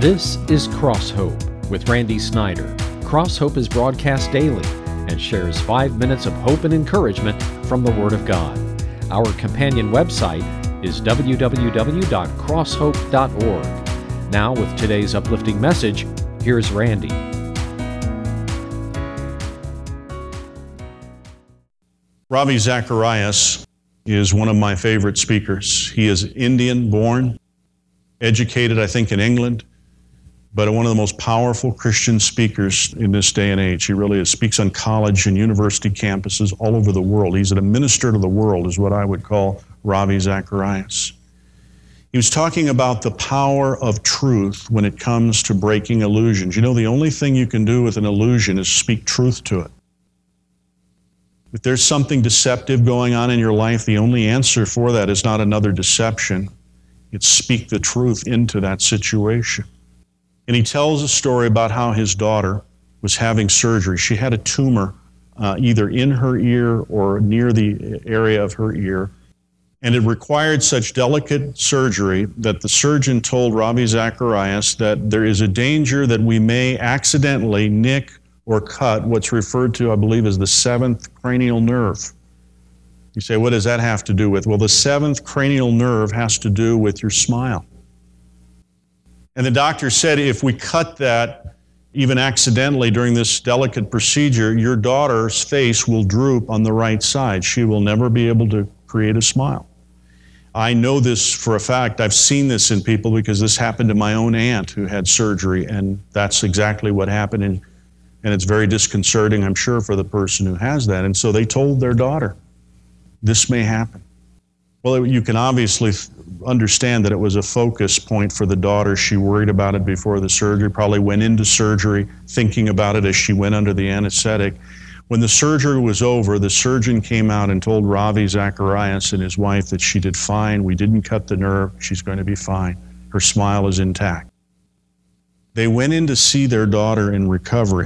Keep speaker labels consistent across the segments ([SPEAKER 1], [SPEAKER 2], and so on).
[SPEAKER 1] This is Cross Hope with Randy Snyder. Cross Hope is broadcast daily and shares 5 minutes of hope and encouragement from the Word of God. Our companion website is www.crosshope.org. Now, with today's uplifting message, here's Randy.
[SPEAKER 2] Ravi Zacharias is one of my favorite speakers. He is Indian born, educated, I think, in England, but one of the most powerful Christian speakers in this day and age. He really is. Speaks on college and university campuses all over the world. He's a minister to the world, is what I would call Ravi Zacharias. He was talking about the power of truth when it comes to breaking illusions. You know, the only thing you can do with an illusion is speak truth to it. If there's something deceptive going on in your life, the only answer for that is not another deception. It's speak the truth into that situation. And he tells a story about how his daughter was having surgery. She had a tumor either in her ear or near the area of her ear. And it required such delicate surgery that the surgeon told Ravi Zacharias that there is a danger that we may accidentally nick or cut what's referred to, I believe, as the seventh cranial nerve. You say, what does that have to do with? Well, the seventh cranial nerve has to do with your smile. And the doctor said, if we cut that, even accidentally during this delicate procedure, your daughter's face will droop on the right side. She will never be able to create a smile. I know this for a fact. I've seen this in people because this happened to my own aunt who had surgery, and that's exactly what happened. And it's very disconcerting, I'm sure, for the person who has that. And so they told their daughter, this may happen. Well, you can obviously understand that it was a focus point for the daughter. She worried about it before the surgery, probably went into surgery thinking about it as she went under the anesthetic. When the surgery was over, the surgeon came out and told Ravi Zacharias and his wife that she did fine. We didn't cut the nerve. She's going to be fine. Her smile is intact. They went in to see their daughter in recovery.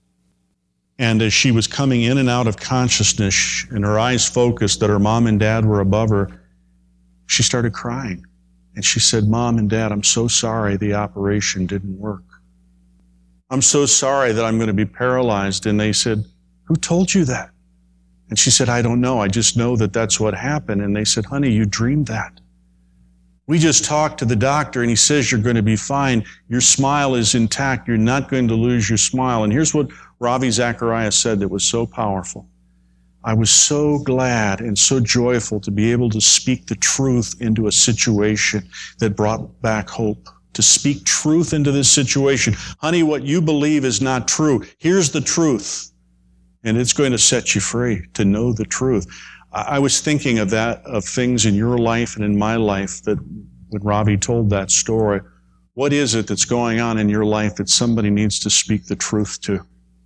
[SPEAKER 2] And as she was coming in and out of consciousness and her eyes focused that her mom and dad were above her, she started crying. And she said, Mom and Dad, I'm so sorry the operation didn't work. I'm so sorry that I'm going to be paralyzed. And they said, who told you that? And she said, I don't know. I just know that that's what happened. And they said, honey, you dreamed that. We just talked to the doctor and he says you're going to be fine. Your smile is intact. You're not going to lose your smile. And here's what Ravi Zacharias said that was so powerful. I was so glad and so joyful to be able to speak the truth into a situation that brought back hope. To speak truth into this situation. Honey, what you believe is not true. Here's the truth. And it's going to set you free to know the truth. I was thinking of that, of things in your life and in my life that when Ravi told that story, what is it that's going on in your life that somebody needs to speak the truth to?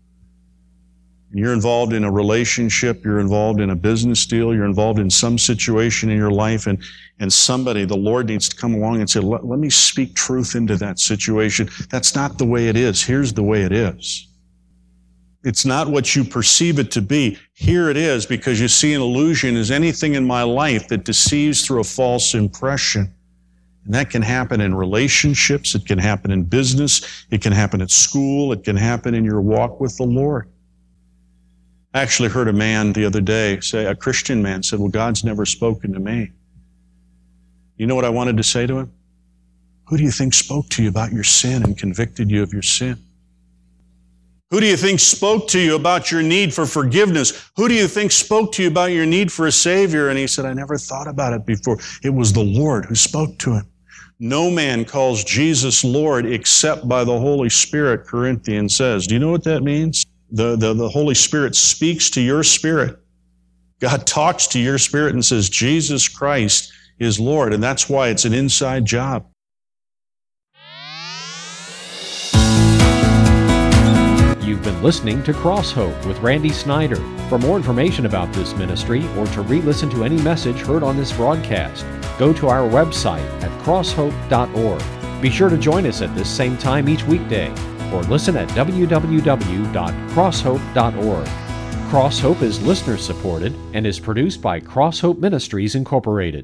[SPEAKER 2] You're involved in a relationship, you're involved in a business deal, you're involved in some situation in your life, and somebody, the Lord needs to come along and say, let me speak truth into that situation. That's not the way it is. Here's the way it is. It's not what you perceive it to be. Here it is, because you see, an illusion is anything in my life that deceives through a false impression. And that can happen in relationships, it can happen in business, it can happen at school, it can happen in your walk with the Lord. I actually heard a man the other day say, a Christian man said, well, God's never spoken to me. You know what I wanted to say to him? Who do you think spoke to you about your sin and convicted you of your sin? Who do you think spoke to you about your need for forgiveness? Who do you think spoke to you about your need for a Savior? And he said, I never thought about it before. It was the Lord who spoke to him. No man calls Jesus Lord except by the Holy Spirit, Corinthians says. Do you know what that means? The Holy Spirit speaks to your spirit. God talks to your spirit and says, Jesus Christ is Lord. And that's why it's an inside job.
[SPEAKER 1] You've been listening to Cross Hope with Randy Snyder. For more information about this ministry or to re-listen to any message heard on this broadcast, go to our website at crosshope.org. Be sure to join us at this same time each weekday, or listen at www.crosshope.org. Cross Hope is listener supported and is produced by Cross Hope Ministries Incorporated.